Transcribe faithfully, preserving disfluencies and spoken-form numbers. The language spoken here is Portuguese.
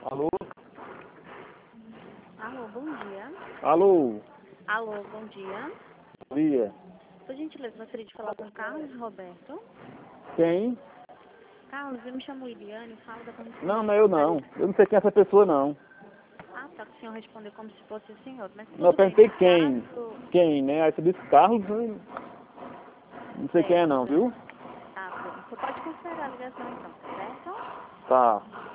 Alô? Alô, bom dia. Alô? Alô, bom dia. Bom dia. Por gentileza, gostaria de falar com o Carlos Roberto. Quem? Carlos, eu me chamo Iliane, falo da comissão. Não, não é eu não. Eu não sei quem é essa pessoa não. Ah, tá, que o senhor respondeu como se fosse o senhor, mas Não, eu tudo bem, perguntei no quem. caso... Quem, né? Aí você disse Carlos, né? Não sei quem é não, Certo. viu? Tá bem. Você pode considerar a ligação então, tá certo? Tá.